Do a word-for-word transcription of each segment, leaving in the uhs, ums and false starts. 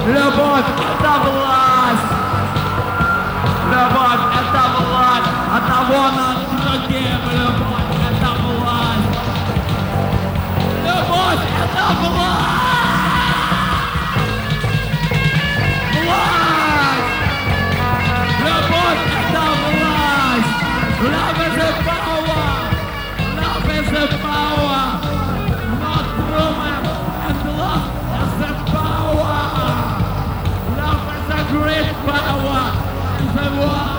Любовь — это власть. Любовь — это власть. Одного над другим. Любовь — это власть. Любовь — это власть. Власть. Любовь — это власть. Love is a power. Love is a power. Not woman and love is a power. Love is a great power. It's a war.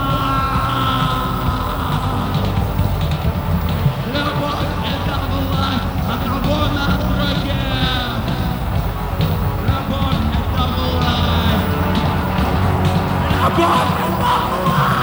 Любовь — это власть. Одного над другим. Любовь — это власть. Любовь — это власть.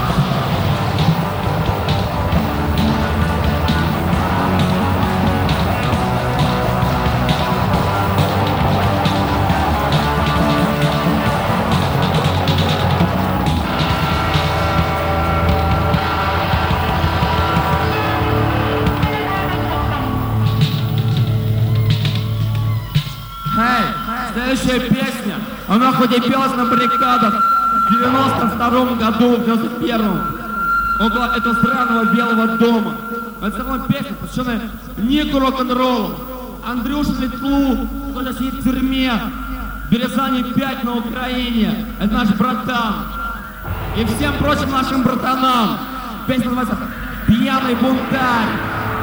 Следующая песня, она хоть и пелась на баррикадах в девяносто втором году, в девяносто первом, около этого странного Белого дома. Это все равно песня, посвященная Нику рок-н-роллу, Андрюше Литлу, кто-то сидит в тюрьме, Березани пять на Украине, это наш братан. И всем прочим нашим братанам. Песня называется «Пьяный бунтарь».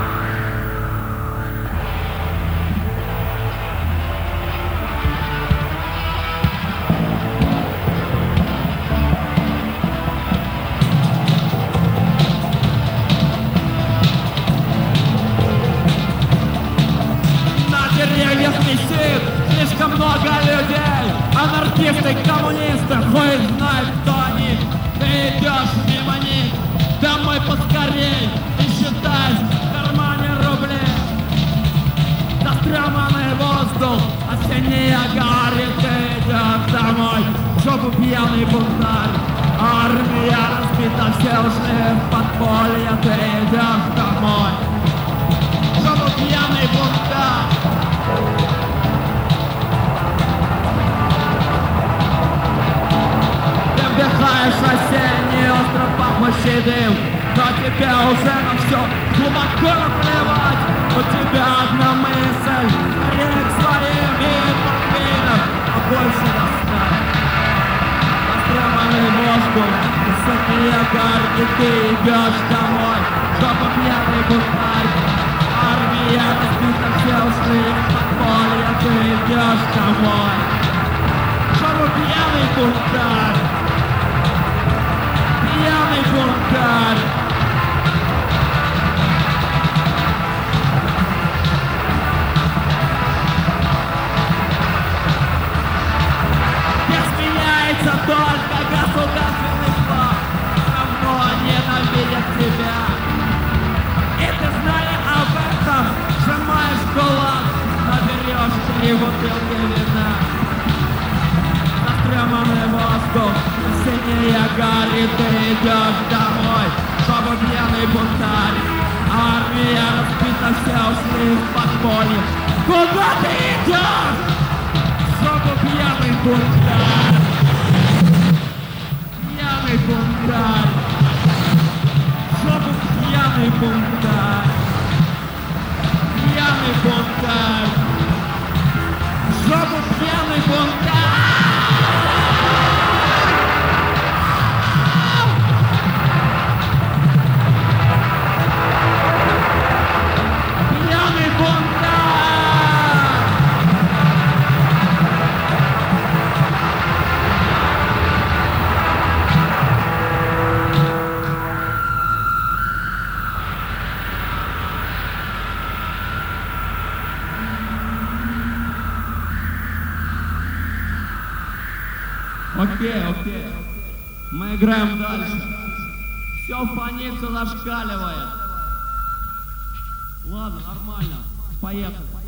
Слишком много людей, анархисты, коммунисты, хуй знает, кто они. Ты идешь мимо них, домой поскорей, и считаешь в кармане рубли. Застрёманный воздух, осенняя горит, ты идешь домой, в жопу пьяный бунтарь. Армия разбита, все ушли в подполье, ты идешь домой, в жопу пьяный бунтарь. Вдыхаешь осенний остров, пахнущий дым, но тебе уже на все глубоко наплевать. У тебя одна мысль, рек своим и портвейном, а больше достать. Застрёманный воздух, сырые горы, ты идешь домой, жопа пьяный бунтарь. Армия разбита, все ушли в подполье, ты идешь домой, жопа пьяный бунтарь. Пьяный бунтарь. Здесь меняется только государственный флаг, равно ненавидят тебя. И ты, зная об этом, сжимаешь кулак, наберешь три бутылки вина. Застрёманный воздух, синие горы, ты идешь домой, чтобы пьяный бунтарь. Армия разбита, все ушли в подполье. Куда ты идешь? Чтобы пьяный бунтарь. Пьяный бунтарь. Чтобы пьяный бунтарь. Пьяный бунтарь. Чтобы пьяный бунтарь. Окей, окей. Мы играем дальше. Все фонит, все зашкаливает. Ладно, нормально. Поехали.